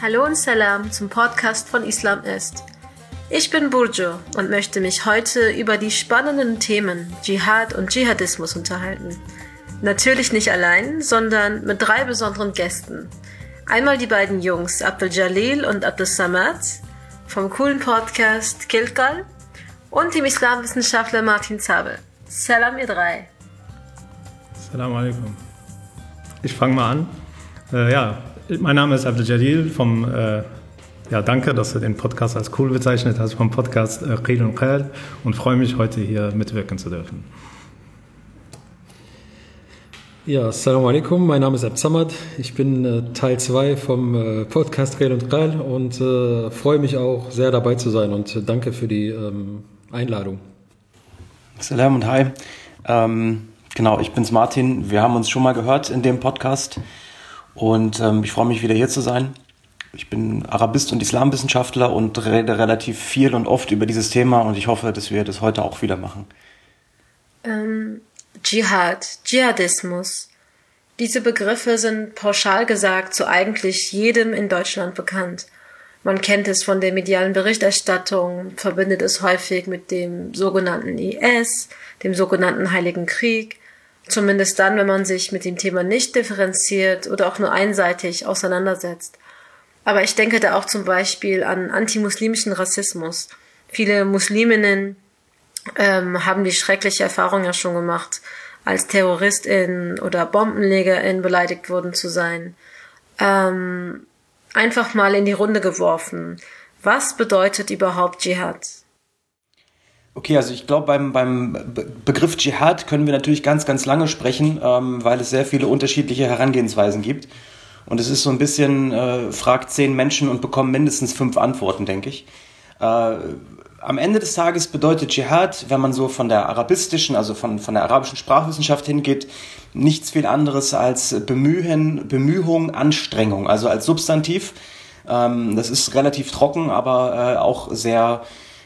Hallo und Salam zum Podcast von Islam ist. Ich bin Burcu und möchte mich heute über die spannenden Themen Dschihad und Dschihadismus unterhalten. Natürlich nicht allein, sondern mit 3 besonderen Gästen. Einmal die beiden Jungs Abdel Jalil und Abdel Samad vom coolen Podcast Kilkal und dem Islamwissenschaftler Martin Zabel. Salam ihr 3. Salam alaikum. Ich fange mal an. Mein Name ist Abdel Jalil vom danke, dass du den Podcast als cool bezeichnet hast, vom Podcast Qil und Qal, und freue mich, heute hier mitwirken zu dürfen. Ja, Assalamu alaikum, mein Name ist Abdel Samad. Ich bin Teil 2 vom Podcast Qil und Qal und freue mich auch sehr dabei zu sein und danke für die Einladung. Salam und hi. Ich bin's Martin. Wir haben uns schon mal gehört in dem Podcast und ich freue mich, wieder hier zu sein. Ich bin Arabist und Islamwissenschaftler und rede relativ viel und oft über dieses Thema und ich hoffe, dass wir das heute auch wieder machen. Dschihadismus. Diese Begriffe sind pauschal gesagt zu eigentlich jedem in Deutschland bekannt. Man kennt es von der medialen Berichterstattung, verbindet es häufig mit dem sogenannten IS, dem sogenannten Heiligen Krieg, zumindest dann, wenn man sich mit dem Thema nicht differenziert oder auch nur einseitig auseinandersetzt. Aber ich denke da auch zum Beispiel an antimuslimischen Rassismus. Viele Musliminnen haben die schreckliche Erfahrung ja schon gemacht, als TerroristInnen oder BombenlegerInnen beleidigt worden zu sein. Einfach mal in die Runde geworfen. Was bedeutet überhaupt Dschihad? Okay, also ich glaube, beim Begriff Dschihad können wir natürlich ganz, ganz lange sprechen, weil es sehr viele unterschiedliche Herangehensweisen gibt. Und es ist so ein bisschen, fragt 10 Menschen und bekommt mindestens 5 Antworten, denke ich. Am Ende des Tages bedeutet Dschihad, wenn man so von der arabistischen, also von der arabischen Sprachwissenschaft hingeht, nichts viel anderes als Bemühung, Anstrengung, also als Substantiv. Das ist relativ trocken, aber auch sehr,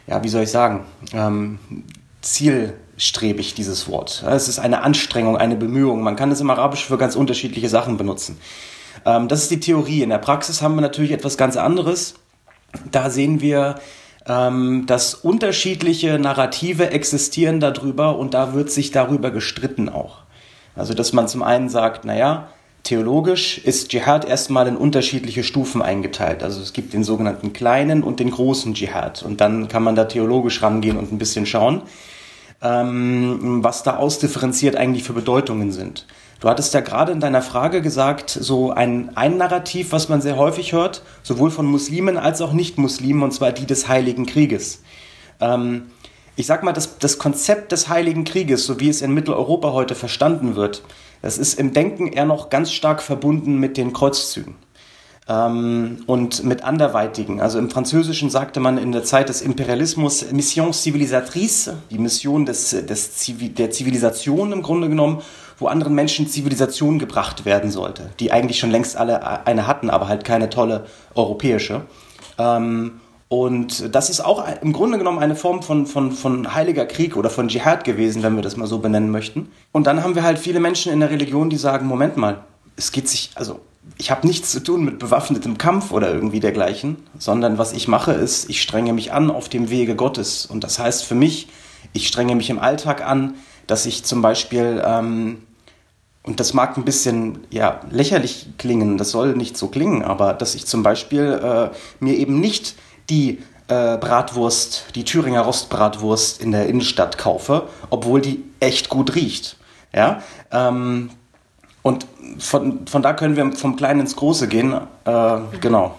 zielstrebig, dieses Wort. Es ist eine Anstrengung, eine Bemühung. Man kann es im Arabisch für ganz unterschiedliche Sachen benutzen. Das ist die Theorie. In der Praxis haben wir natürlich etwas ganz anderes. Da sehen wir, dass unterschiedliche Narrative existieren darüber und da wird sich darüber gestritten auch. Also dass man zum einen sagt, theologisch ist Dschihad erstmal in unterschiedliche Stufen eingeteilt. Also es gibt den sogenannten kleinen und den großen Dschihad und dann kann man da theologisch rangehen und ein bisschen schauen, was da ausdifferenziert eigentlich für Bedeutungen sind. Du hattest ja gerade in deiner Frage gesagt, so ein Narrativ, was man sehr häufig hört, sowohl von Muslimen als auch Nicht-Muslimen, und zwar die des Heiligen Krieges. Ich sag mal, das Konzept des Heiligen Krieges, so wie es in Mitteleuropa heute verstanden wird, das ist im Denken eher noch ganz stark verbunden mit den Kreuzzügen und mit anderweitigen. Also im Französischen sagte man in der Zeit des Imperialismus Mission civilisatrice, die Mission der Zivilisation im Grunde genommen, wo anderen Menschen Zivilisation gebracht werden sollte, die eigentlich schon längst alle eine hatten, aber halt keine tolle europäische. Und das ist auch im Grunde genommen eine Form von heiliger Krieg oder von Dschihad gewesen, wenn wir das mal so benennen möchten. Und dann haben wir halt viele Menschen in der Religion, die sagen, Moment mal, ich habe nichts zu tun mit bewaffnetem Kampf oder irgendwie dergleichen, sondern was ich mache ist, ich strenge mich an auf dem Wege Gottes. Und das heißt für mich, ich strenge mich im Alltag an, dass ich zum Beispiel, und das mag ein bisschen lächerlich klingen, das soll nicht so klingen, aber dass ich zum Beispiel mir eben nicht die Bratwurst, die Thüringer Rostbratwurst in der Innenstadt kaufe, obwohl die echt gut riecht. Ja? Und von da können wir vom Kleinen ins Große gehen. Genau.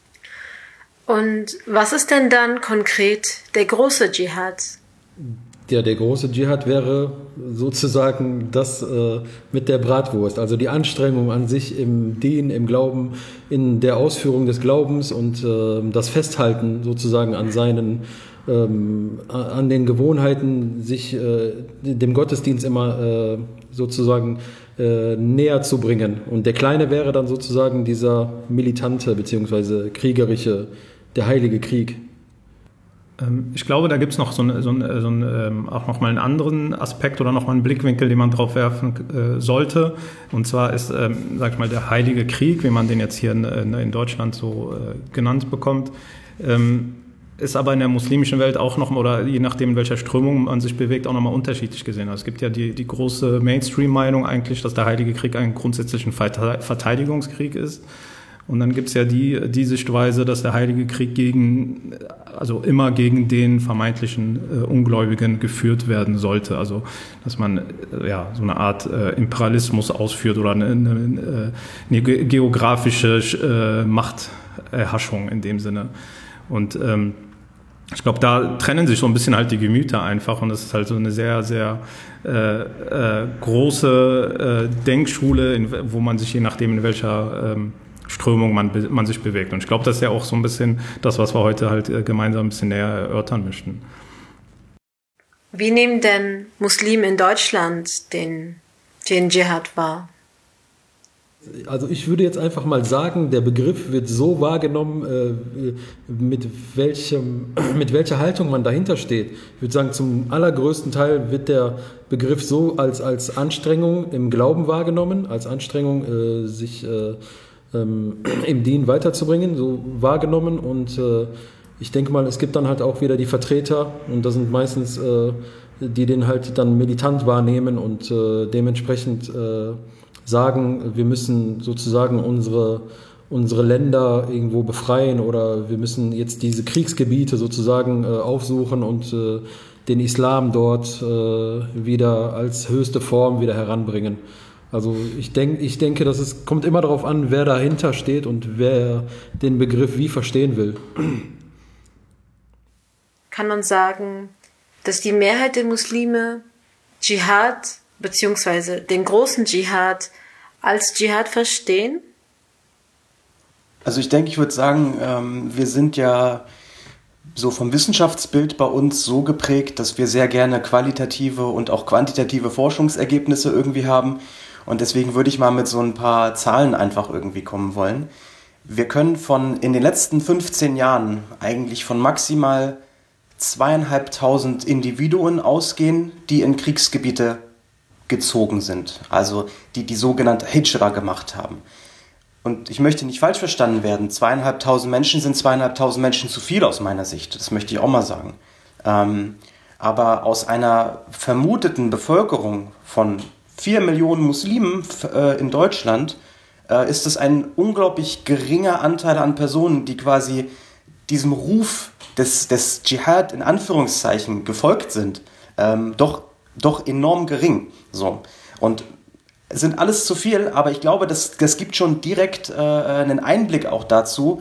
Und was ist denn dann konkret der große Dschihad? Ja, der große Dschihad wäre sozusagen das mit der Bratwurst, also die Anstrengung an sich im Dien, im Glauben, in der Ausführung des Glaubens und das Festhalten sozusagen an an den Gewohnheiten, sich dem Gottesdienst immer sozusagen näher zu bringen. Und der Kleine wäre dann sozusagen dieser militante bzw. kriegerische, der heilige Krieg. Ich glaube, da gibt es noch auch noch mal einen anderen Aspekt oder noch mal einen Blickwinkel, den man drauf werfen sollte. Und zwar ist, sag ich mal, der Heilige Krieg, wie man den jetzt hier in Deutschland so genannt bekommt, ist aber in der muslimischen Welt auch noch mal, oder je nachdem, in welcher Strömung man sich bewegt, auch noch mal unterschiedlich gesehen. Also es gibt ja die große Mainstream-Meinung eigentlich, dass der Heilige Krieg ein grundsätzlich ein Verteidigungskrieg ist. Und dann gibt es ja die Sichtweise, dass der Heilige Krieg immer gegen den vermeintlichen Ungläubigen geführt werden sollte. Also dass man so eine Art Imperialismus ausführt oder eine geografische Machterhaschung in dem Sinne. Und ich glaube, da trennen sich so ein bisschen halt die Gemüter einfach, und das ist halt so eine sehr, sehr große Denkschule, wo man sich je nachdem in welcher Strömung man sich bewegt. Und ich glaube, das ist ja auch so ein bisschen das, was wir heute halt gemeinsam ein bisschen näher erörtern möchten. Wie nehmen denn Muslime in Deutschland den Dschihad wahr? Also ich würde jetzt einfach mal sagen, der Begriff wird so wahrgenommen, mit welcher Haltung man dahinter steht. Ich würde sagen, zum allergrößten Teil wird der Begriff so als Anstrengung im Glauben wahrgenommen, als Anstrengung, sich im Dien weiterzubringen, so wahrgenommen. Und ich denke mal, es gibt dann halt auch wieder die Vertreter, und das sind meistens die den halt dann militant wahrnehmen und dementsprechend sagen, wir müssen sozusagen unsere Länder irgendwo befreien, oder wir müssen jetzt diese Kriegsgebiete sozusagen aufsuchen und den Islam dort wieder als höchste Form wieder heranbringen. Also ich denke, es kommt immer darauf an, wer dahinter steht und wer den Begriff wie verstehen will. Kann man sagen, dass die Mehrheit der Muslime Dschihad beziehungsweise den großen Dschihad als Dschihad verstehen? Also ich denke, ich würde sagen, wir sind ja so vom Wissenschaftsbild bei uns so geprägt, dass wir sehr gerne qualitative und auch quantitative Forschungsergebnisse irgendwie haben. Und deswegen würde ich mal mit so ein paar Zahlen einfach irgendwie kommen wollen. Wir können in den letzten 15 Jahren eigentlich von maximal 2.500 Individuen ausgehen, die in Kriegsgebiete gezogen sind, also die sogenannte Hijra gemacht haben. Und ich möchte nicht falsch verstanden werden, 2.500 Menschen sind 2.500 Menschen zu viel aus meiner Sicht, das möchte ich auch mal sagen. Aber aus einer vermuteten Bevölkerung von 4 Millionen Muslimen in Deutschland ist es ein unglaublich geringer Anteil an Personen, die quasi diesem Ruf des Dschihad in Anführungszeichen gefolgt sind, doch enorm gering. So. Und es sind alles zu viel, aber ich glaube, das gibt schon direkt einen Einblick auch dazu,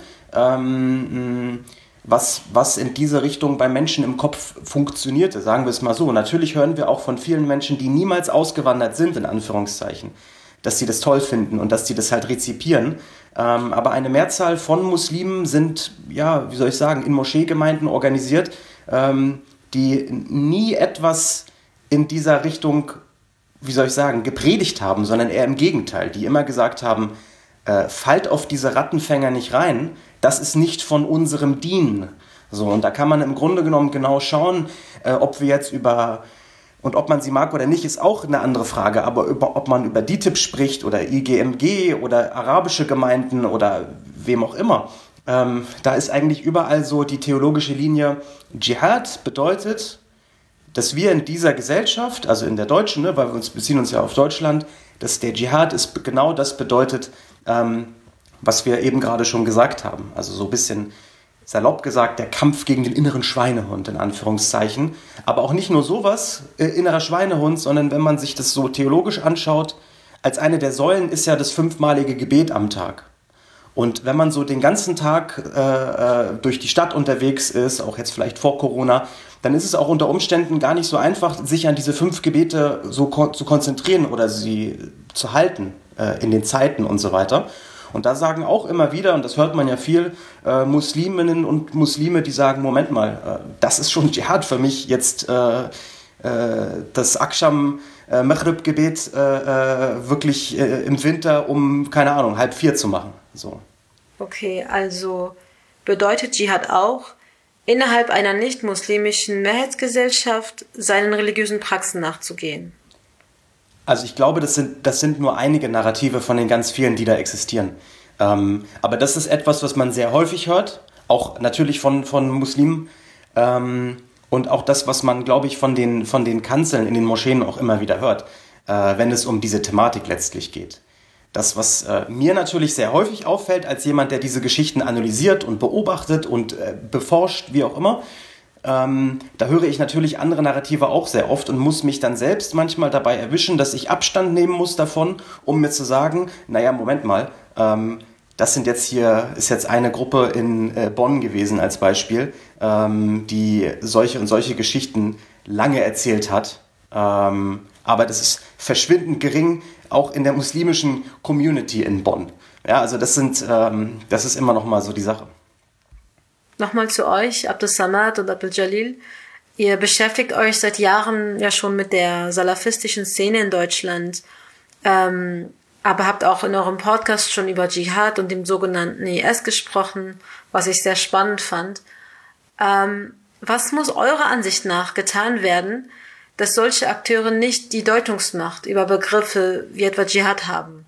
was in diese Richtung bei Menschen im Kopf funktionierte, sagen wir es mal so. Natürlich hören wir auch von vielen Menschen, die niemals ausgewandert sind, in Anführungszeichen, dass sie das toll finden und dass sie das halt rezipieren. Aber eine Mehrzahl von Muslimen sind, ja, wie soll ich sagen, in Moscheegemeinden organisiert, die nie etwas in dieser Richtung, wie soll ich sagen, gepredigt haben, sondern eher im Gegenteil, die immer gesagt haben, fallt auf diese Rattenfänger nicht rein, das ist nicht von unserem Dien. So, und da kann man im Grunde genommen genau schauen, ob wir jetzt und ob man sie mag oder nicht, ist auch eine andere Frage, aber ob man über DİTİB spricht oder IGMG oder arabische Gemeinden oder wem auch immer, da ist eigentlich überall so die theologische Linie, Dschihad bedeutet, dass wir in dieser Gesellschaft, also in der deutschen, weil wir beziehen uns ja auf Deutschland, dass der Dschihad genau das bedeutet, was wir eben gerade schon gesagt haben. Also so ein bisschen salopp gesagt, der Kampf gegen den inneren Schweinehund, in Anführungszeichen. Aber auch nicht nur sowas, innerer Schweinehund, sondern wenn man sich das so theologisch anschaut, als eine der Säulen ist ja das 5-malige Gebet am Tag. Und wenn man so den ganzen Tag durch die Stadt unterwegs ist, auch jetzt vielleicht vor Corona, dann ist es auch unter Umständen gar nicht so einfach, sich an diese 5 Gebete so zu konzentrieren oder sie zu halten in den Zeiten und so weiter. Und da sagen auch immer wieder, und das hört man ja viel, Musliminnen und Muslime, die sagen, Moment mal, das ist schon Dschihad für mich, jetzt das Aksham-Maghrib-Gebet wirklich im Winter um, keine Ahnung, 3:30 zu machen. So. Okay, also bedeutet Dschihad auch, innerhalb einer nicht-muslimischen Mehrheitsgesellschaft seinen religiösen Praxen nachzugehen? Also ich glaube, das sind nur einige Narrative von den ganz vielen, die da existieren. Aber das ist etwas, was man sehr häufig hört, auch natürlich von Muslimen. Und auch das, was man, glaube ich, von den Kanzeln in den Moscheen auch immer wieder hört, wenn es um diese Thematik letztlich geht. Das, was mir natürlich sehr häufig auffällt, als jemand, der diese Geschichten analysiert und beobachtet und beforscht, wie auch immer, da höre ich natürlich andere Narrative auch sehr oft und muss mich dann selbst manchmal dabei erwischen, dass ich Abstand nehmen muss davon, um mir zu sagen, naja, Moment mal, das ist jetzt eine Gruppe in Bonn gewesen als Beispiel, die solche und solche Geschichten lange erzählt hat. Aber das ist verschwindend gering, auch in der muslimischen Community in Bonn. Ja, also das ist immer noch mal so die Sache. Nochmal zu euch, Abdus-Samad und Abdul-Jalil. Ihr beschäftigt euch seit Jahren ja schon mit der salafistischen Szene in Deutschland, aber habt auch in eurem Podcast schon über Dschihad und dem sogenannten IS gesprochen, was ich sehr spannend fand. Was muss eurer Ansicht nach getan werden, dass solche Akteure nicht die Deutungsmacht über Begriffe wie etwa Dschihad haben?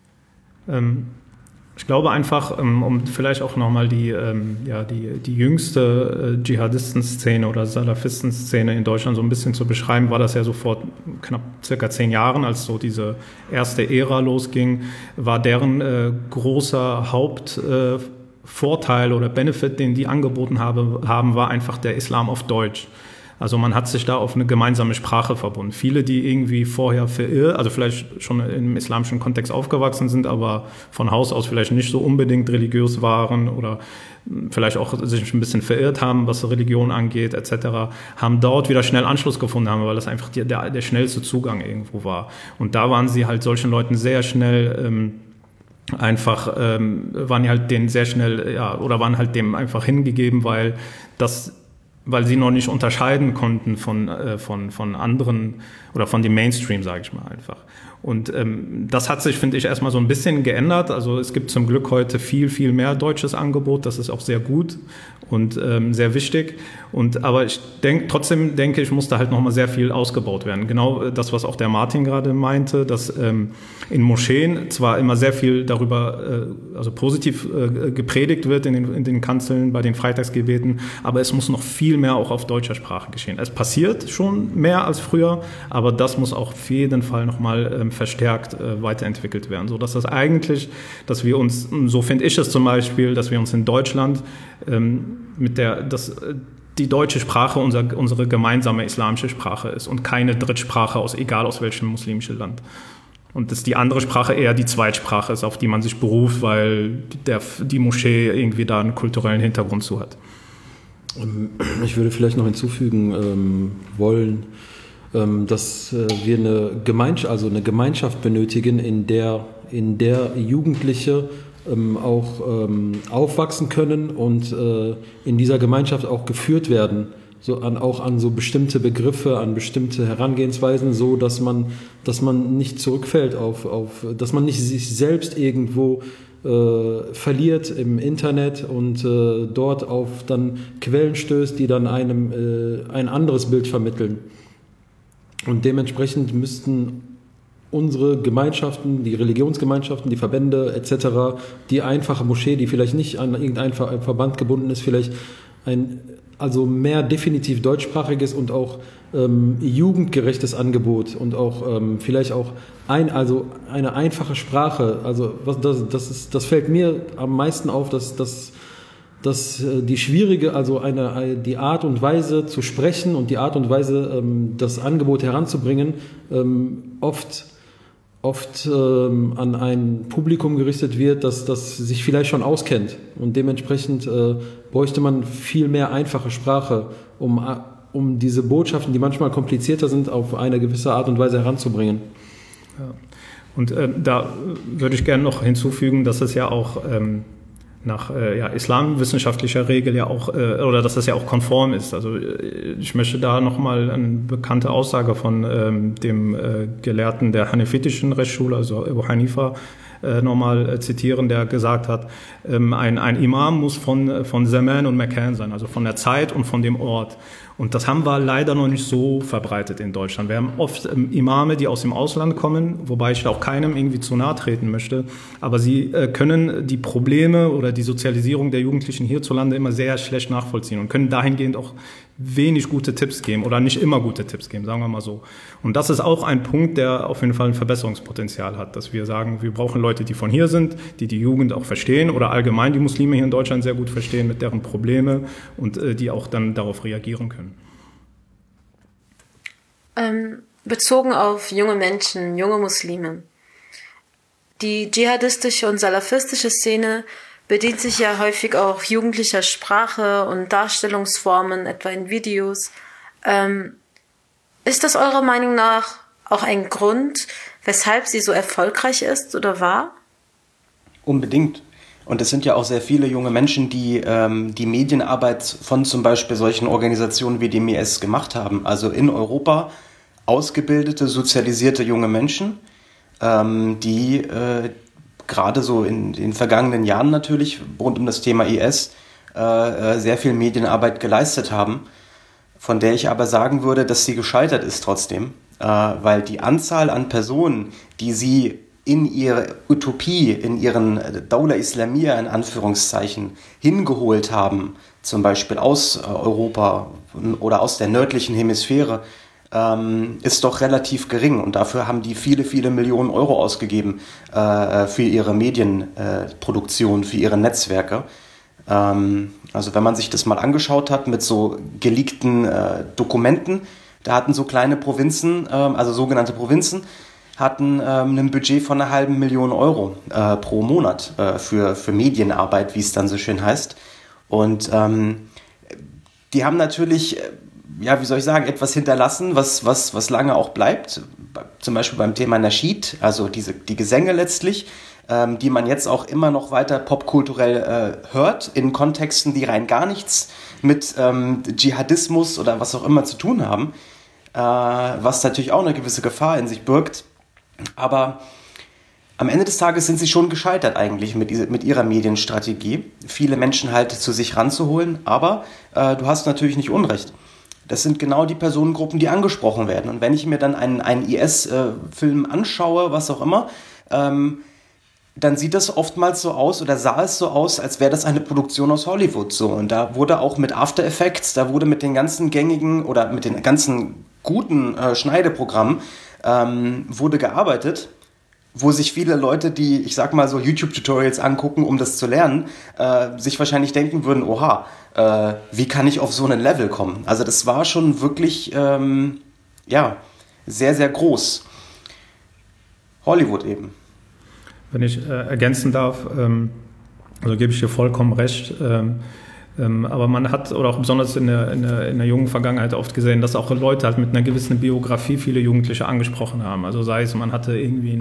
Ich glaube einfach, um vielleicht auch nochmal die jüngste Dschihadisten-Szene oder Salafisten-Szene in Deutschland so ein bisschen zu beschreiben, war das ja so vor knapp circa 10 Jahren, als so diese erste Ära losging, war deren großer Hauptvorteil oder Benefit, den die angeboten haben, war einfach der Islam auf Deutsch. Also man hat sich da auf eine gemeinsame Sprache verbunden. Viele, die irgendwie vorher also vielleicht schon im islamischen Kontext aufgewachsen sind, aber von Haus aus vielleicht nicht so unbedingt religiös waren oder vielleicht auch sich ein bisschen verirrt haben, was Religion angeht, etc., haben dort wieder schnell Anschluss gefunden haben, weil das einfach der schnellste Zugang irgendwo war. Und da waren sie halt solchen Leuten sehr schnell waren die halt denen sehr schnell, oder waren halt dem einfach hingegeben, weil sie noch nicht unterscheiden konnten von anderen oder von dem Mainstream, sage ich mal einfach. Und das hat sich, finde ich, erstmal so ein bisschen geändert. Also es gibt zum Glück heute viel, viel mehr deutsches Angebot. Das ist auch sehr gut und sehr wichtig. Aber trotzdem denke ich, muss da halt nochmal sehr viel ausgebaut werden. Genau das, was auch der Martin gerade meinte, dass in Moscheen zwar immer sehr viel darüber, also positiv gepredigt wird in den Kanzeln, bei den Freitagsgebeten, aber es muss noch viel mehr auch auf deutscher Sprache geschehen. Es passiert schon mehr als früher, aber das muss auch auf jeden Fall nochmal verstärkt weiterentwickelt werden, so dass dass wir uns, so finde ich es zum Beispiel, dass wir uns in Deutschland die deutsche Sprache unsere gemeinsame islamische Sprache ist und keine Drittsprache egal aus welchem muslimischen Land. Und dass die andere Sprache eher die Zweitsprache ist, auf die man sich beruft, weil die Moschee irgendwie da einen kulturellen Hintergrund zu hat. Ich würde vielleicht noch hinzufügen wollen, dass wir eine Gemeinschaft benötigen, in der Jugendliche auch aufwachsen können und in dieser Gemeinschaft auch geführt werden, auch an so bestimmte Begriffe, an bestimmte Herangehensweisen, so dass man nicht zurückfällt dass man nicht sich selbst irgendwo verliert im Internet und dort auf dann Quellen stößt, die dann einem ein anderes Bild vermitteln. Und dementsprechend müssten unsere Gemeinschaften, die Religionsgemeinschaften, die Verbände etc., die einfache Moschee, die vielleicht nicht an irgendein Verband gebunden ist, vielleicht also mehr definitiv deutschsprachiges und auch jugendgerechtes Angebot und auch vielleicht auch eine einfache Sprache. Also das fällt mir am meisten auf, dass die schwierige, also die Art und Weise zu sprechen und die Art und Weise, das Angebot heranzubringen, oft an ein Publikum gerichtet wird, das sich vielleicht schon auskennt. Und dementsprechend bräuchte man viel mehr einfache Sprache, um diese Botschaften, die manchmal komplizierter sind, auf eine gewisse Art und Weise heranzubringen. Ja. Und da würde ich gerne noch hinzufügen, dass es ja auch nach islamwissenschaftlicher Regel ja auch, oder dass das ja auch konform ist. Also ich möchte da nochmal eine bekannte Aussage von dem Gelehrten der hanefitischen Rechtsschule, also Abu Hanifa, nochmal zitieren, der gesagt hat, ein Imam muss von Zaman und Makan sein, also von der Zeit und von dem Ort. Und das haben wir leider noch nicht so verbreitet in Deutschland. Wir haben oft Imame, die aus dem Ausland kommen, wobei ich auch keinem irgendwie zu nahe treten möchte. Aber sie können die Probleme oder die Sozialisierung der Jugendlichen hierzulande immer sehr schlecht nachvollziehen und können dahingehend auch wenig gute Tipps geben oder nicht immer gute Tipps geben, sagen wir mal so. Und das ist auch ein Punkt, der auf jeden Fall ein Verbesserungspotenzial hat, dass wir sagen, wir brauchen Leute, die von hier sind, die Jugend auch verstehen oder allgemein die Muslime hier in Deutschland sehr gut verstehen mit deren Probleme und die auch dann darauf reagieren können. Bezogen auf junge Menschen, junge Muslime. Die dschihadistische und salafistische Szene bedient sich ja häufig auch jugendlicher Sprache und Darstellungsformen, etwa in Videos. Ist das eurer Meinung nach auch ein Grund, weshalb sie so erfolgreich ist oder war? Unbedingt. Und es sind ja auch sehr viele junge Menschen, die die Medienarbeit von zum Beispiel solchen Organisationen wie dem IS gemacht haben. Also in Europa ausgebildete, sozialisierte junge Menschen, die gerade so in den vergangenen Jahren natürlich rund um das Thema IS sehr viel Medienarbeit geleistet haben, von der ich aber sagen würde, dass sie gescheitert ist trotzdem, weil die Anzahl an Personen, die sie in ihre Utopie, in ihren Dawla Islamiyya in Anführungszeichen hingeholt haben, zum Beispiel aus Europa oder aus der nördlichen Hemisphäre, ist doch relativ gering. Und dafür haben die viele, viele Millionen Euro ausgegeben für ihre Medienproduktion, für ihre Netzwerke. Also wenn man sich das mal angeschaut hat mit so geleakten Dokumenten, da hatten so kleine Provinzen, also sogenannte Provinzen, hatten ein Budget von 500.000 Euro pro Monat für Medienarbeit, wie es dann so schön heißt. Und die haben natürlich, ja, wie soll ich sagen, etwas hinterlassen, was lange auch bleibt. Zum Beispiel beim Thema Naschid, also die Gesänge letztlich, die man jetzt auch immer noch weiter popkulturell hört, in Kontexten, die rein gar nichts mit Dschihadismus oder was auch immer zu tun haben, was natürlich auch eine gewisse Gefahr in sich birgt. Aber am Ende des Tages sind sie schon gescheitert eigentlich mit ihrer Medienstrategie, viele Menschen halt zu sich ranzuholen. Aber du hast natürlich nicht Unrecht. Das sind genau die Personengruppen, die angesprochen werden. Und wenn ich mir dann einen IS-Film anschaue, was auch immer, dann sieht das oftmals so aus oder sah es so aus, als wäre das eine Produktion aus Hollywood. So. Und da wurde auch mit After Effects, da wurde mit den ganzen gängigen oder mit den ganzen guten Schneideprogrammen wurde gearbeitet, wo sich viele Leute, die, ich sag mal so, YouTube-Tutorials angucken, um das zu lernen, sich wahrscheinlich denken würden, oha, wie kann ich auf so ein Level kommen? Also das war schon wirklich, sehr, sehr groß. Hollywood eben. Wenn ich ergänzen darf, also gebe ich dir vollkommen recht, aber man hat, oder auch besonders in der jungen Vergangenheit oft gesehen, dass auch Leute halt mit einer gewissen Biografie viele Jugendliche angesprochen haben. Also sei es, man hatte irgendwie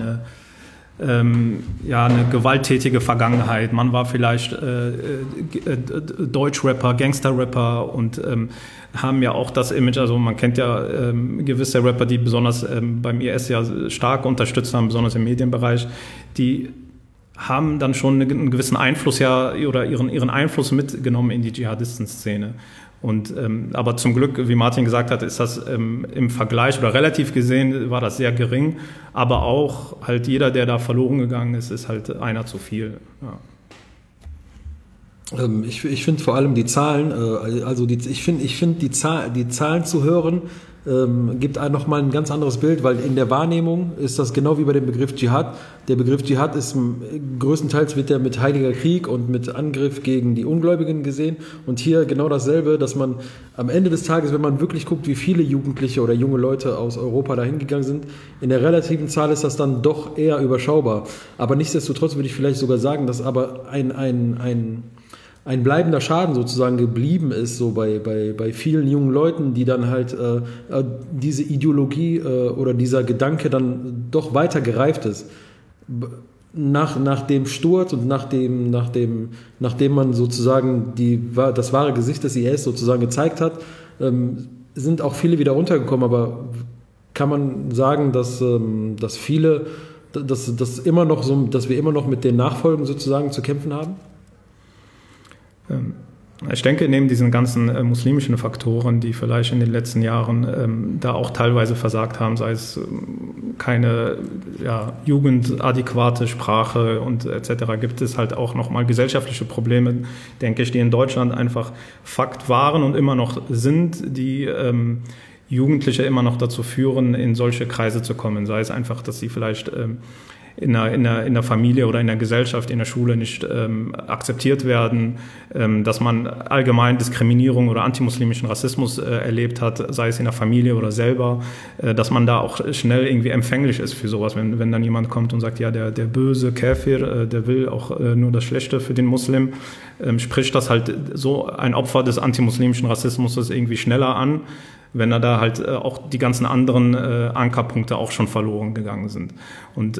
eine gewalttätige Vergangenheit, man war vielleicht Deutschrapper, Gangsterrapper und haben ja auch das Image, also man kennt ja gewisse Rapper, die besonders beim IS ja stark unterstützt haben, besonders im Medienbereich, die haben dann schon einen gewissen Einfluss oder ihren Einfluss mitgenommen in die Dschihadisten-Szene. Und aber zum Glück, wie Martin gesagt hat, ist das im Vergleich oder relativ gesehen war das sehr gering. Aber auch halt jeder, der da verloren gegangen ist, ist halt einer zu viel. Ja. Ich finde vor allem die Zahlen, ich finde die Zahlen zu hören, gibt nochmal ein ganz anderes Bild, weil in der Wahrnehmung ist das genau wie bei dem Begriff Dschihad. Der Begriff Dschihad ist größtenteils wird der mit Heiliger Krieg und mit Angriff gegen die Ungläubigen gesehen. Und hier genau dasselbe, dass man am Ende des Tages, wenn man wirklich guckt, wie viele Jugendliche oder junge Leute aus Europa dahin gegangen sind, in der relativen Zahl ist das dann doch eher überschaubar. Aber nichtsdestotrotz würde ich vielleicht sogar sagen, dass aber ein bleibender Schaden sozusagen geblieben ist, so bei vielen jungen Leuten, die dann halt diese Ideologie oder dieser Gedanke dann doch weiter gereift ist. Nach dem Sturz und nachdem man sozusagen das wahre Gesicht des IS sozusagen gezeigt hat, sind auch viele wieder runtergekommen, aber kann man sagen, dass viele dass immer noch so, dass wir immer noch mit den Nachfolgen sozusagen zu kämpfen haben? Ich denke, neben diesen ganzen muslimischen Faktoren, die vielleicht in den letzten Jahren da auch teilweise versagt haben, sei es keine jugendadäquate Sprache und etc., gibt es halt auch nochmal gesellschaftliche Probleme, denke ich, die in Deutschland einfach Fakt waren und immer noch sind, die Jugendliche immer noch dazu führen, in solche Kreise zu kommen. Sei es einfach, dass sie vielleicht in der Familie oder in der Gesellschaft, in der Schule nicht akzeptiert werden, dass man allgemein Diskriminierung oder antimuslimischen Rassismus erlebt hat, sei es in der Familie oder selber, dass man da auch schnell irgendwie empfänglich ist für sowas, wenn dann jemand kommt und sagt, ja, der böse Käfir, der will auch nur das Schlechte für den Muslim, spricht das halt so ein Opfer des antimuslimischen Rassismus irgendwie schneller an, wenn da halt auch die ganzen anderen Ankerpunkte auch schon verloren gegangen sind. Und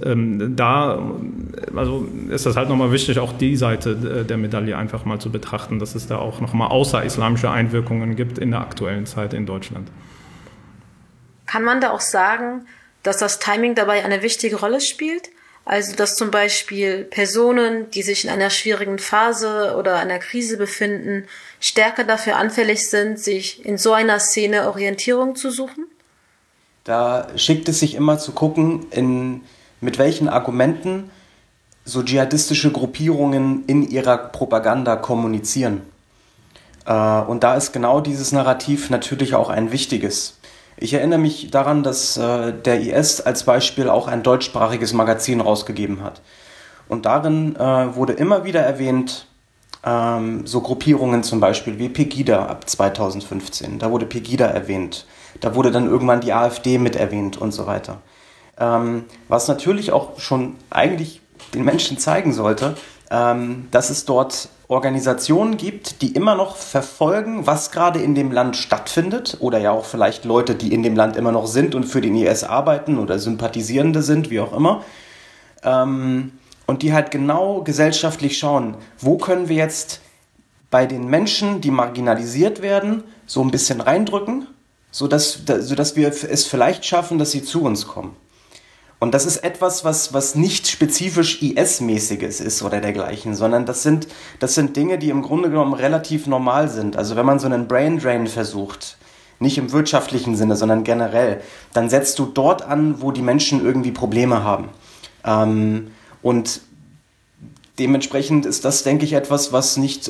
also ist das halt nochmal wichtig, auch die Seite der Medaille einfach mal zu betrachten, dass es da auch nochmal außerislamische Einwirkungen gibt in der aktuellen Zeit in Deutschland. Kann man da auch sagen, dass das Timing dabei eine wichtige Rolle spielt? Also, dass zum Beispiel Personen, die sich in einer schwierigen Phase oder einer Krise befinden, stärker dafür anfällig sind, sich in so einer Szene Orientierung zu suchen? Da schickt es sich immer zu gucken, mit welchen Argumenten so dschihadistische Gruppierungen in ihrer Propaganda kommunizieren. Und da ist genau dieses Narrativ natürlich auch ein wichtiges. Ich erinnere mich daran, dass der IS als Beispiel auch ein deutschsprachiges Magazin rausgegeben hat. Und darin wurde immer wieder erwähnt, so Gruppierungen zum Beispiel wie Pegida ab 2015. Da wurde Pegida erwähnt. Da wurde dann irgendwann die AfD mit erwähnt und so weiter. Was natürlich auch schon eigentlich den Menschen zeigen sollte, dass es dort Organisationen gibt, die immer noch verfolgen, was gerade in dem Land stattfindet, oder ja auch vielleicht Leute, die in dem Land immer noch sind und für den IS arbeiten oder Sympathisierende sind, wie auch immer, und die halt genau gesellschaftlich schauen, wo können wir jetzt bei den Menschen, die marginalisiert werden, so ein bisschen reindrücken, sodass wir es vielleicht schaffen, dass sie zu uns kommen. Und das ist etwas, was nicht spezifisch IS-mäßiges ist oder dergleichen, sondern das sind Dinge, die im Grunde genommen relativ normal sind. Also wenn man so einen Brain Drain versucht, nicht im wirtschaftlichen Sinne, sondern generell, dann setzt du dort an, wo die Menschen irgendwie Probleme haben. Und dementsprechend ist das, denke ich, etwas, was nicht,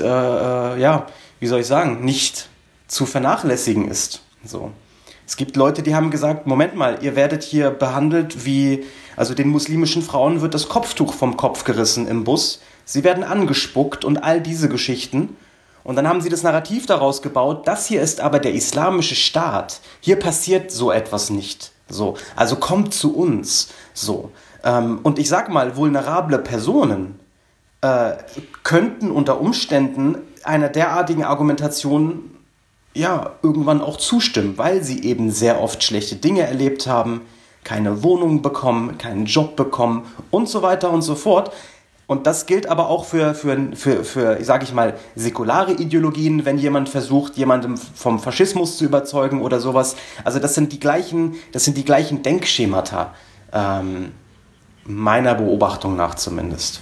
nicht zu vernachlässigen ist. So. Es gibt Leute, die haben gesagt, Moment mal, ihr werdet hier behandelt also den muslimischen Frauen wird das Kopftuch vom Kopf gerissen im Bus, sie werden angespuckt und all diese Geschichten. Und dann haben sie das Narrativ daraus gebaut, das hier ist aber der islamische Staat, hier passiert so etwas nicht. So, also kommt zu uns. So. Und ich sag mal, vulnerable Personen könnten unter Umständen einer derartigen Argumentation irgendwann auch zustimmen, weil sie eben sehr oft schlechte Dinge erlebt haben, keine Wohnung bekommen, keinen Job bekommen und so weiter und so fort. Und das gilt aber auch für sage ich mal, säkulare Ideologien, wenn jemand versucht, jemandem vom Faschismus zu überzeugen oder sowas. Also das sind die gleichen Denkschemata, meiner Beobachtung nach zumindest.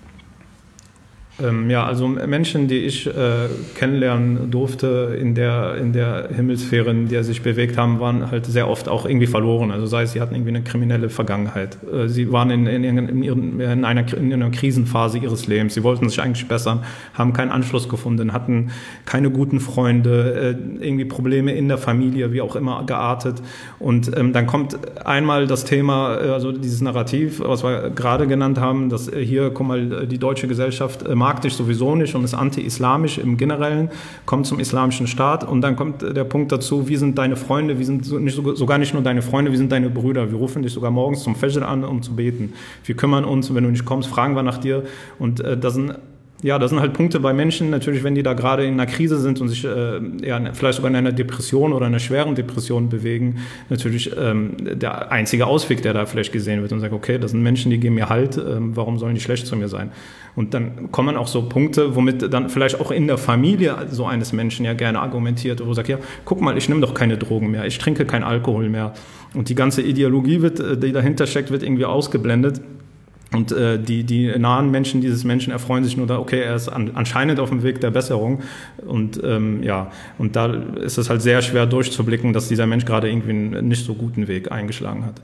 Also Menschen, die ich kennenlernen durfte in der Himmelssphäre, in der sie sich bewegt haben, waren halt sehr oft auch irgendwie verloren. Also sei es, sie hatten irgendwie eine kriminelle Vergangenheit. Sie waren in einer Krisenphase ihres Lebens. Sie wollten sich eigentlich bessern, haben keinen Anschluss gefunden, hatten keine guten Freunde, irgendwie Probleme in der Familie, wie auch immer, geartet. Und dann kommt einmal das Thema, also dieses Narrativ, was wir gerade genannt haben, dass hier, guck mal, die deutsche Gesellschaft mag dich sowieso nicht und ist anti-islamisch im Generellen, kommt zum islamischen Staat und dann kommt der Punkt dazu, wir sind deine Freunde, wir sind sogar nicht nur deine Freunde, wir sind deine Brüder, wir rufen dich sogar morgens zum Fajr an, um zu beten. Wir kümmern uns und wenn du nicht kommst, fragen wir nach dir und das sind ja, das sind halt Punkte bei Menschen, natürlich, wenn die da gerade in einer Krise sind und sich vielleicht sogar in einer Depression oder einer schweren Depression bewegen, natürlich der einzige Ausweg, der da vielleicht gesehen wird und sagt, okay, das sind Menschen, die geben mir Halt, warum sollen die schlecht zu mir sein? Und dann kommen auch so Punkte, womit dann vielleicht auch in der Familie so eines Menschen ja gerne argumentiert, wo sagt, ja, guck mal, ich nehme doch keine Drogen mehr, ich trinke keinen Alkohol mehr. Und die ganze Ideologie, die dahinter steckt, wird irgendwie ausgeblendet. Und die nahen Menschen dieses Menschen erfreuen sich nur da, okay, er ist anscheinend auf dem Weg der Besserung. Und und da ist es halt sehr schwer durchzublicken, dass dieser Mensch gerade irgendwie einen nicht so guten Weg eingeschlagen hat.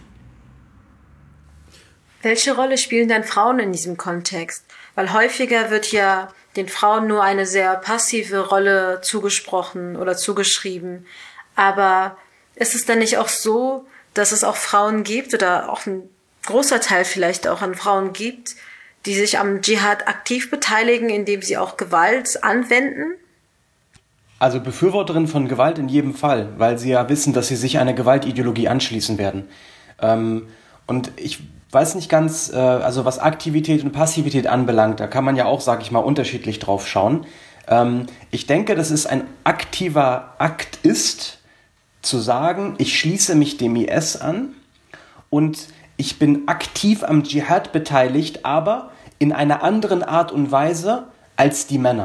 Welche Rolle spielen denn Frauen in diesem Kontext? Weil häufiger wird ja den Frauen nur eine sehr passive Rolle zugesprochen oder zugeschrieben. Aber ist es dann nicht auch so, dass es auch Frauen gibt oder auch ein großer Teil vielleicht auch an Frauen gibt, die sich am Dschihad aktiv beteiligen, indem sie auch Gewalt anwenden? Also Befürworterinnen von Gewalt in jedem Fall, weil sie ja wissen, dass sie sich einer Gewaltideologie anschließen werden. Und ich weiß nicht ganz, also was Aktivität und Passivität anbelangt, da kann man ja auch, sag ich mal, unterschiedlich drauf schauen. Ich denke, dass es ein aktiver Akt ist, zu sagen, ich schließe mich dem IS an und ich bin aktiv am Dschihad beteiligt, aber in einer anderen Art und Weise als die Männer.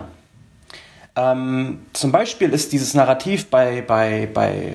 Zum Beispiel ist dieses Narrativ bei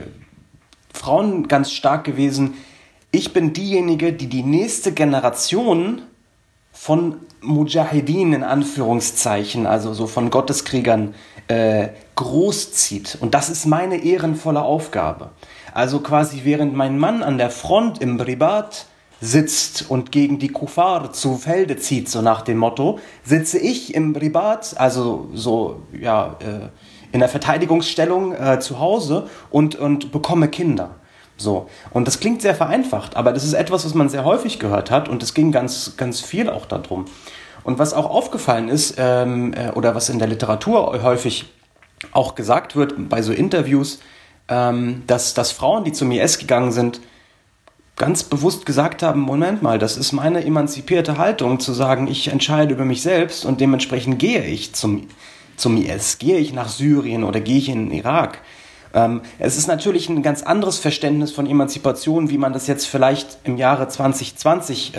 Frauen ganz stark gewesen, ich bin diejenige, die die nächste Generation von Mujahideen in Anführungszeichen, also so von Gotteskriegern, großzieht. Und das ist meine ehrenvolle Aufgabe. Also quasi während mein Mann an der Front im Ribat sitzt und gegen die Kuffar zu Felde zieht, so nach dem Motto, sitze ich im Ribat, also so in der Verteidigungsstellung zu Hause und bekomme Kinder. So. Und das klingt sehr vereinfacht, aber das ist etwas, was man sehr häufig gehört hat und es ging ganz, ganz viel auch darum. Und was auch aufgefallen ist, oder was in der Literatur häufig auch gesagt wird, bei so Interviews, dass Frauen, die zum IS gegangen sind, ganz bewusst gesagt haben, Moment mal, das ist meine emanzipierte Haltung, zu sagen, ich entscheide über mich selbst und dementsprechend gehe ich zum IS, gehe ich nach Syrien oder gehe ich in den Irak. Es ist natürlich ein ganz anderes Verständnis von Emanzipation, wie man das jetzt vielleicht im Jahre 2020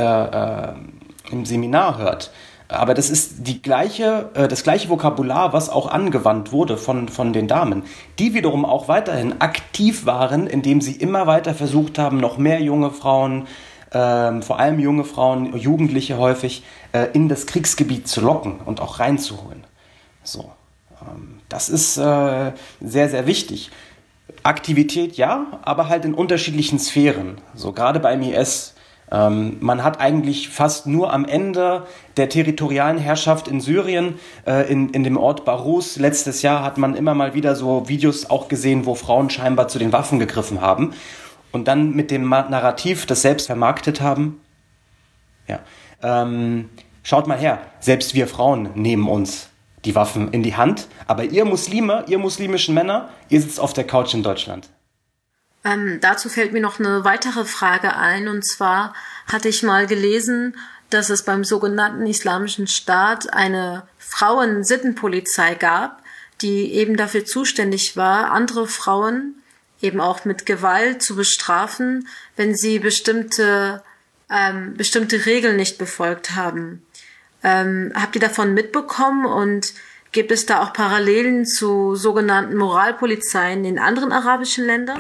im Seminar hört. Aber das ist das gleiche Vokabular, was auch angewandt wurde von den Damen, die wiederum auch weiterhin aktiv waren, indem sie immer weiter versucht haben, noch mehr junge Frauen, vor allem junge Frauen, Jugendliche häufig, in das Kriegsgebiet zu locken und auch reinzuholen. So, das ist sehr, sehr wichtig. Aktivität ja, aber halt in unterschiedlichen Sphären. So gerade beim IS. Man hat eigentlich fast nur am Ende der territorialen Herrschaft in Syrien, in dem Ort Barus, letztes Jahr hat man immer mal wieder so Videos auch gesehen, wo Frauen scheinbar zu den Waffen gegriffen haben und dann mit dem Narrativ das selbst vermarktet haben. Ja. Schaut mal her, selbst wir Frauen nehmen uns die Waffen in die Hand, aber ihr Muslime, ihr muslimischen Männer, ihr sitzt auf der Couch in Deutschland. Dazu fällt mir noch eine weitere Frage ein, und zwar hatte ich mal gelesen, dass es beim sogenannten Islamischen Staat eine Frauensittenpolizei gab, die eben dafür zuständig war, andere Frauen eben auch mit Gewalt zu bestrafen, wenn sie bestimmte Regeln nicht befolgt haben. Habt ihr davon mitbekommen und gibt es da auch Parallelen zu sogenannten Moralpolizeien in anderen arabischen Ländern?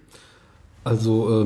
Also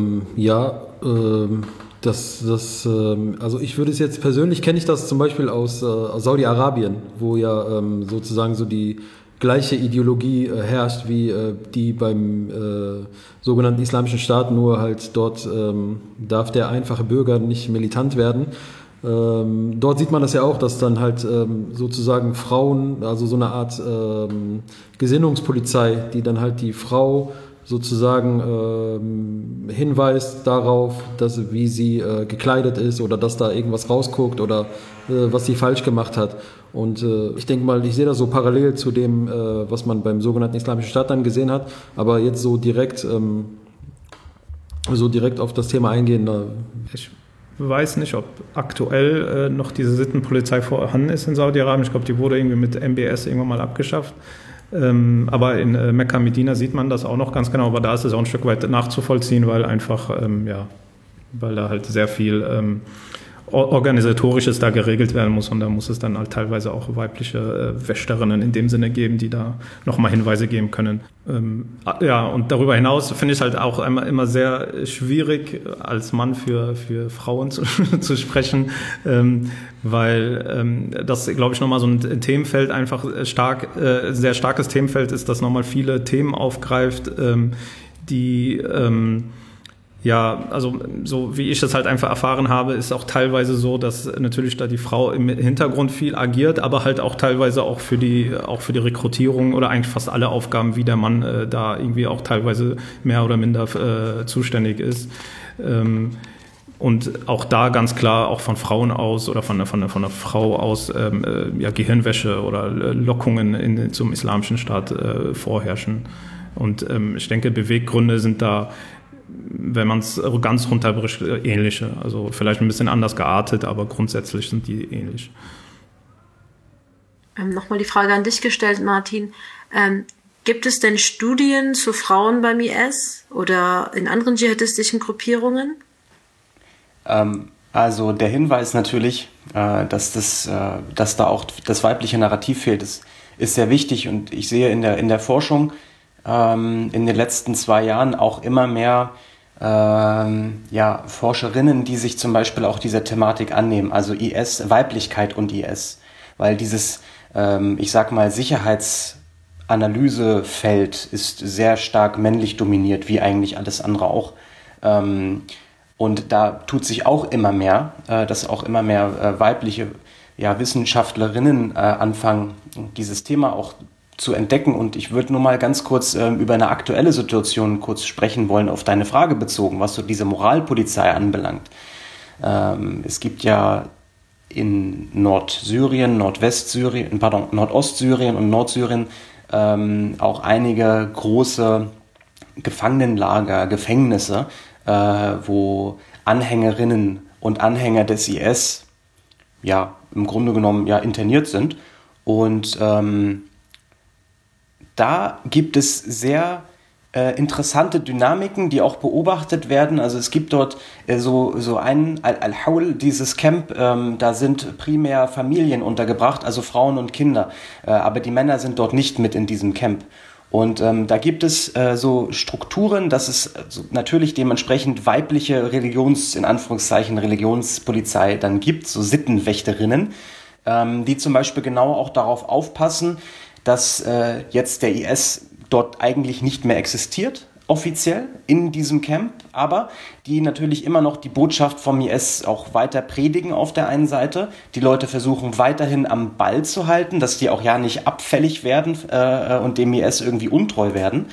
also ich würde es jetzt persönlich, kenne ich das zum Beispiel aus Saudi-Arabien, wo ja sozusagen so die gleiche Ideologie herrscht wie die beim sogenannten Islamischen Staat, nur halt dort darf der einfache Bürger nicht militant werden. Dort sieht man das ja auch, dass dann halt sozusagen Frauen, also so eine Art Gesinnungspolizei, die dann halt die Frau sozusagen hinweist darauf, wie sie gekleidet ist oder dass da irgendwas rausguckt oder was sie falsch gemacht hat. Und ich denke mal, ich sehe das so parallel zu dem, was man beim sogenannten Islamischen Staat dann gesehen hat, aber jetzt so direkt auf das Thema eingehen. weiß nicht, ob aktuell noch diese Sittenpolizei vorhanden ist in Saudi-Arabien. Ich glaube, die wurde irgendwie mit MBS irgendwann mal abgeschafft. Aber in Mekka, Medina sieht man das auch noch ganz genau. Aber da ist es auch ein Stück weit nachzuvollziehen, weil einfach, weil da halt sehr viel Organisatorisches da geregelt werden muss. Und da muss es dann halt teilweise auch weibliche Wächterinnen in dem Sinne geben, die da nochmal Hinweise geben können. Und darüber hinaus finde ich es halt auch immer sehr schwierig, als Mann für Frauen zu sprechen, weil das, glaube ich, nochmal so ein Themenfeld einfach sehr starkes Themenfeld ist, das nochmal viele Themen aufgreift, die also so wie ich das halt einfach erfahren habe, ist auch teilweise so, dass natürlich da die Frau im Hintergrund viel agiert, aber halt auch teilweise auch für die Rekrutierung oder eigentlich fast alle Aufgaben wie der Mann da irgendwie auch teilweise mehr oder minder zuständig ist. Und auch da ganz klar auch von Frauen aus oder von einer Frau aus Gehirnwäsche oder Lockungen zum islamischen Staat vorherrschen. Und ich denke, Beweggründe sind da, wenn man es ganz runterbricht, ähnliche. Also vielleicht ein bisschen anders geartet, aber grundsätzlich sind die ähnlich. Nochmal die Frage an dich gestellt, Martin. Gibt es denn Studien zu Frauen beim IS oder in anderen dschihadistischen Gruppierungen? Also der Hinweis natürlich, dass da auch das weibliche Narrativ fehlt, ist sehr wichtig. Und ich sehe in der Forschung in den letzten 2 Jahren auch immer mehr Forscherinnen, die sich zum Beispiel auch dieser Thematik annehmen, also IS, Weiblichkeit und IS, weil dieses, ich sag mal, Sicherheitsanalysefeld ist sehr stark männlich dominiert, wie eigentlich alles andere auch. Und da tut sich auch immer mehr, dass auch immer mehr weibliche Wissenschaftlerinnen anfangen, dieses Thema auch zu entdecken. Und ich würde nur mal ganz kurz über eine aktuelle Situation kurz sprechen wollen, auf deine Frage bezogen, was so diese Moralpolizei anbelangt. Es gibt ja in Nordsyrien, Nordostsyrien und Nordsyrien auch einige große Gefangenenlager, Gefängnisse, wo Anhängerinnen und Anhänger des IS im Grunde genommen interniert sind. Und da gibt es sehr interessante Dynamiken, die auch beobachtet werden. Also es gibt dort so ein Al-Hawl, dieses Camp, da sind primär Familien untergebracht, also Frauen und Kinder. Aber die Männer sind dort nicht mit in diesem Camp. Und da gibt es so Strukturen, dass es natürlich dementsprechend weibliche Religionspolizei dann gibt, so Sittenwächterinnen, die zum Beispiel genau auch darauf aufpassen, dass jetzt der IS dort eigentlich nicht mehr existiert, offiziell in diesem Camp, aber die natürlich immer noch die Botschaft vom IS auch weiter predigen auf der einen Seite. Die Leute versuchen weiterhin am Ball zu halten, dass die auch nicht abfällig werden und dem IS irgendwie untreu werden.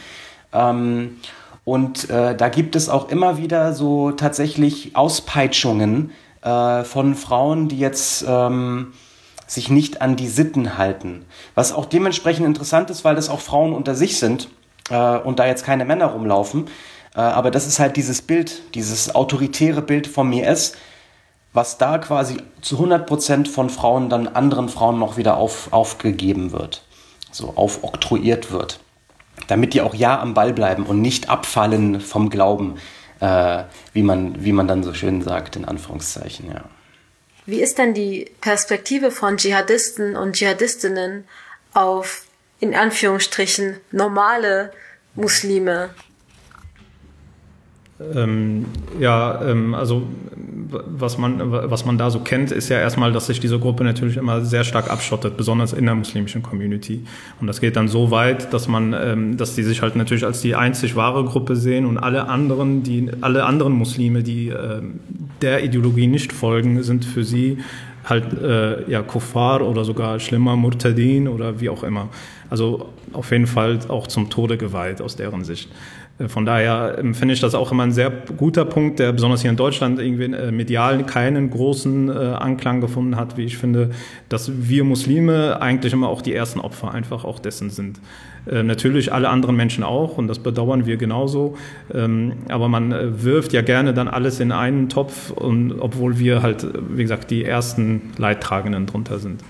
Und da gibt es auch immer wieder so tatsächlich Auspeitschungen von Frauen, die jetzt sich nicht an die Sitten halten. Was auch dementsprechend interessant ist, weil das auch Frauen unter sich sind und da jetzt keine Männer rumlaufen. Aber das ist halt dieses Bild, dieses autoritäre Bild vom IS, was da quasi zu 100% von Frauen dann anderen Frauen noch wieder aufgegeben wird, so aufoktroyiert wird, damit die auch am Ball bleiben und nicht abfallen vom Glauben, wie man dann so schön sagt, in Anführungszeichen, ja. Wie ist denn die Perspektive von Dschihadisten und Dschihadistinnen auf, in Anführungsstrichen, normale Muslime? Also was man da so kennt, ist ja erstmal, dass sich diese Gruppe natürlich immer sehr stark abschottet, besonders in der muslimischen Community. Und das geht dann so weit, dass die sich halt natürlich als die einzig wahre Gruppe sehen und alle anderen Muslime, die der Ideologie nicht folgen, sind für sie halt Kuffar oder sogar schlimmer Murtadin oder wie auch immer. Also auf jeden Fall auch zum Tode geweiht aus deren Sicht. Von daher finde ich das auch immer ein sehr guter Punkt, der besonders hier in Deutschland irgendwie medial keinen großen Anklang gefunden hat, wie ich finde, dass wir Muslime eigentlich immer auch die ersten Opfer einfach auch dessen sind. Natürlich alle anderen Menschen auch und das bedauern wir genauso. Aber man wirft ja gerne dann alles in einen Topf, und obwohl wir halt, wie gesagt, die ersten Leidtragenden drunter sind.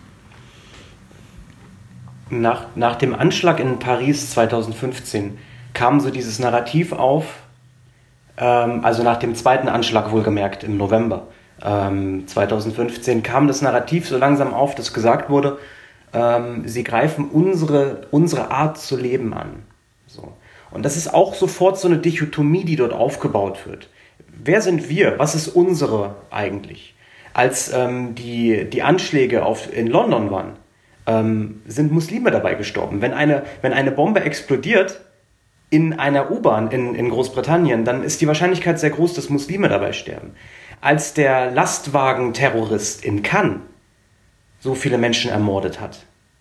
Nach dem Anschlag in Paris 2015 kam so dieses Narrativ auf, also nach dem zweiten Anschlag wohlgemerkt im November 2015 kam das Narrativ so langsam auf, dass gesagt wurde, sie greifen unsere Art zu leben an. So. Und das ist auch sofort so eine Dichotomie, die dort aufgebaut wird. Wer sind wir? Was ist unsere eigentlich? Als die Anschläge in London waren, sind Muslime dabei gestorben. Wenn eine Bombe explodiert in einer U-Bahn in Großbritannien, dann ist die Wahrscheinlichkeit sehr groß, dass Muslime dabei sterben. Als der Lastwagenterrorist in Cannes so viele Menschen ermordet hat,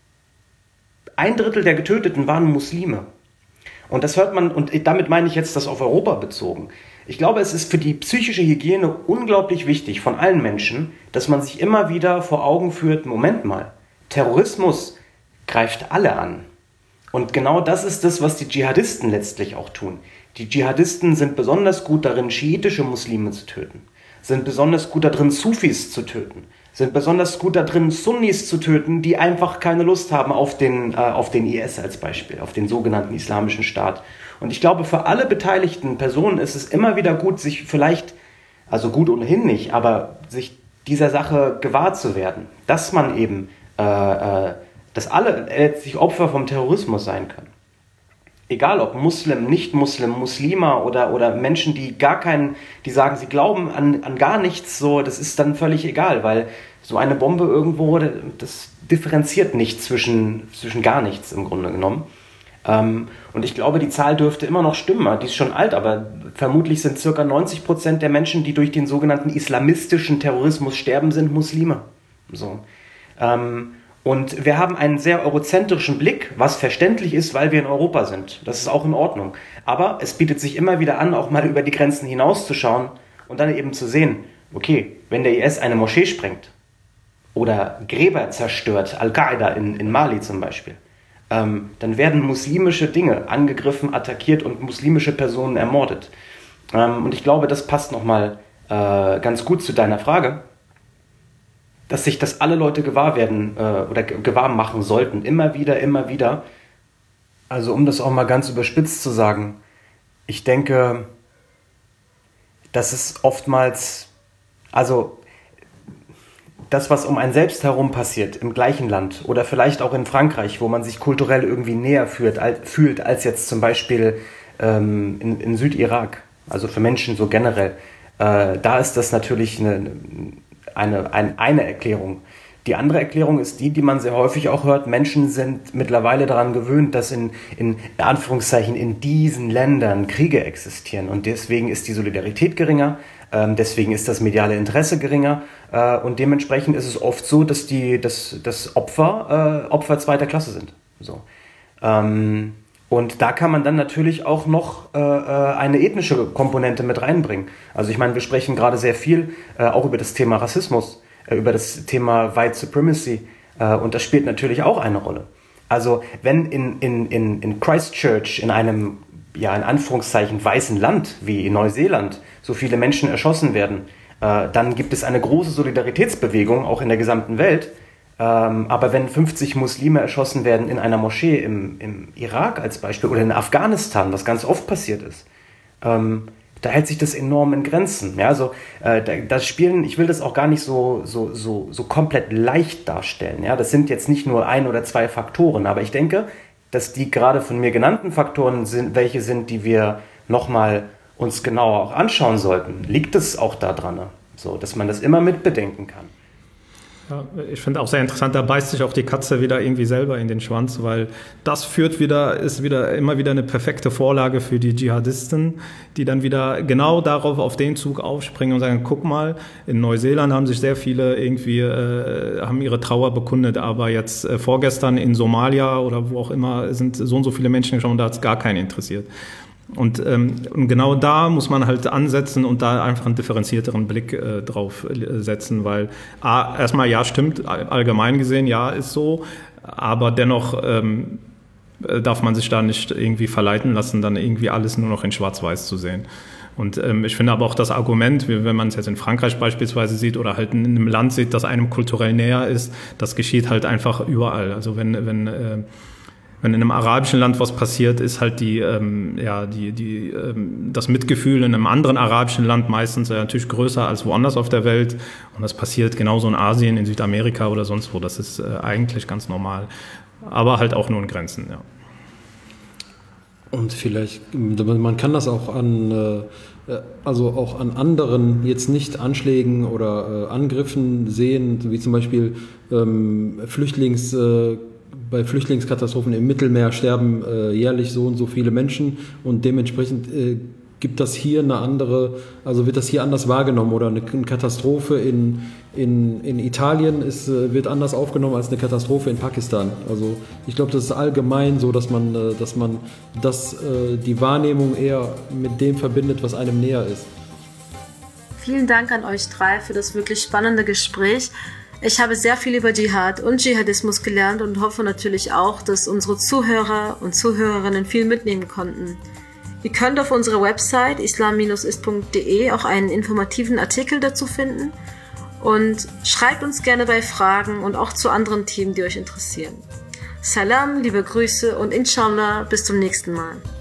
1/3 der Getöteten waren Muslime. Und das hört man, und damit meine ich jetzt das auf Europa bezogen. Ich glaube, es ist für die psychische Hygiene unglaublich wichtig von allen Menschen, dass man sich immer wieder vor Augen führt, Moment mal, Terrorismus greift alle an. Und genau das ist das, was die Dschihadisten letztlich auch tun. Die Dschihadisten sind besonders gut darin, schiitische Muslime zu töten, sind besonders gut darin, Sufis zu töten, sind besonders gut darin, Sunnis zu töten, die einfach keine Lust haben auf den IS als Beispiel, auf den sogenannten Islamischen Staat. Und ich glaube, für alle beteiligten Personen ist es immer wieder gut, sich vielleicht, also gut ohnehin nicht, aber sich dieser Sache gewahr zu werden, dass man eben, dass alle letztlich Opfer vom Terrorismus sein können. Egal ob Muslim, Nicht-Muslim, Muslima oder Menschen, die sagen, sie glauben an gar nichts, so, das ist dann völlig egal, weil so eine Bombe irgendwo, das differenziert nicht zwischen gar nichts im Grunde genommen. Und ich glaube, die Zahl dürfte immer noch stimmen, die ist schon alt, aber vermutlich sind ca. 90% der Menschen, die durch den sogenannten islamistischen Terrorismus sterben, sind Muslime. So. Und wir haben einen sehr eurozentrischen Blick, was verständlich ist, weil wir in Europa sind. Das ist auch in Ordnung. Aber es bietet sich immer wieder an, auch mal über die Grenzen hinauszuschauen und dann eben zu sehen, okay, wenn der IS eine Moschee sprengt oder Gräber zerstört, Al-Qaida in Mali zum Beispiel, dann werden muslimische Dinge angegriffen, attackiert und muslimische Personen ermordet. Und ich glaube, das passt nochmal ganz gut zu deiner Frage, dass sich das alle Leute gewahr werden oder gewahr machen sollten, immer wieder. Also um das auch mal ganz überspitzt zu sagen, ich denke, dass es oftmals, also das, was um einen selbst herum passiert, im gleichen Land oder vielleicht auch in Frankreich, wo man sich kulturell irgendwie näher fühlt als jetzt zum Beispiel in Südirak, also für Menschen so generell, da ist das natürlich eine Erklärung. Die andere Erklärung ist die man sehr häufig auch hört. Menschen sind mittlerweile daran gewöhnt, dass in Anführungszeichen in diesen Ländern Kriege existieren. Und deswegen ist die Solidarität geringer, deswegen ist das mediale Interesse geringer. Und dementsprechend ist es oft so, dass das Opfer zweiter Klasse sind. So. Und da kann man dann natürlich auch noch eine ethnische Komponente mit reinbringen. Also ich meine, wir sprechen gerade sehr viel auch über das Thema Rassismus, über das Thema White Supremacy und das spielt natürlich auch eine Rolle. Also wenn in Christchurch, in einem, ja in Anführungszeichen, weißen Land wie in Neuseeland so viele Menschen erschossen werden, dann gibt es eine große Solidaritätsbewegung auch in der gesamten Welt. Aber wenn 50 Muslime erschossen werden in einer Moschee im Irak als Beispiel oder in Afghanistan, was ganz oft passiert ist, da hält sich das enorm in Grenzen. Ja, also das Spielen, ich will das auch gar nicht so komplett leicht darstellen. Ja, das sind jetzt nicht nur 1 oder 2 Faktoren, aber ich denke, dass die gerade von mir genannten Faktoren sind, welche sind, die wir nochmal uns genauer auch anschauen sollten. Liegt es auch daran, so, dass man das immer mit bedenken kann. Ja, ich finde auch sehr interessant, da beißt sich auch die Katze wieder irgendwie selber in den Schwanz, weil das ist immer wieder eine perfekte Vorlage für die Dschihadisten, die dann wieder genau auf den Zug aufspringen und sagen, guck mal, in Neuseeland haben sich sehr viele irgendwie, haben ihre Trauer bekundet, aber jetzt vorgestern in Somalia oder wo auch immer sind so und so viele Menschen gestorben, da hat es gar keinen interessiert. Und genau da muss man halt ansetzen und da einfach einen differenzierteren Blick drauf setzen, weil erstmal ja stimmt, allgemein gesehen ja ist so, aber dennoch darf man sich da nicht irgendwie verleiten lassen, dann irgendwie alles nur noch in Schwarz-Weiß zu sehen. Und ich finde aber auch das Argument, wenn man es jetzt in Frankreich beispielsweise sieht oder halt in einem Land sieht, das einem kulturell näher ist, das geschieht halt einfach überall. Also wenn in einem arabischen Land was passiert, ist halt das Mitgefühl in einem anderen arabischen Land meistens natürlich größer als woanders auf der Welt. Und das passiert genauso in Asien, in Südamerika oder sonst wo. Das ist eigentlich ganz normal. Aber halt auch nur in Grenzen, ja. Und vielleicht, man kann das auch an anderen jetzt nicht Anschlägen oder Angriffen sehen, wie zum Beispiel bei Flüchtlingskatastrophen im Mittelmeer sterben jährlich so und so viele Menschen und dementsprechend gibt das hier wird das hier anders wahrgenommen oder eine Katastrophe in Italien wird anders aufgenommen als eine Katastrophe in Pakistan. Also ich glaube, das ist allgemein so, dass man die Wahrnehmung eher mit dem verbindet, was einem näher ist. Vielen Dank an euch drei für das wirklich spannende Gespräch. Ich habe sehr viel über Dschihad und Dschihadismus gelernt und hoffe natürlich auch, dass unsere Zuhörer und Zuhörerinnen viel mitnehmen konnten. Ihr könnt auf unserer Website islam-ist.de auch einen informativen Artikel dazu finden und schreibt uns gerne bei Fragen und auch zu anderen Themen, die euch interessieren. Salam, liebe Grüße und inshallah bis zum nächsten Mal.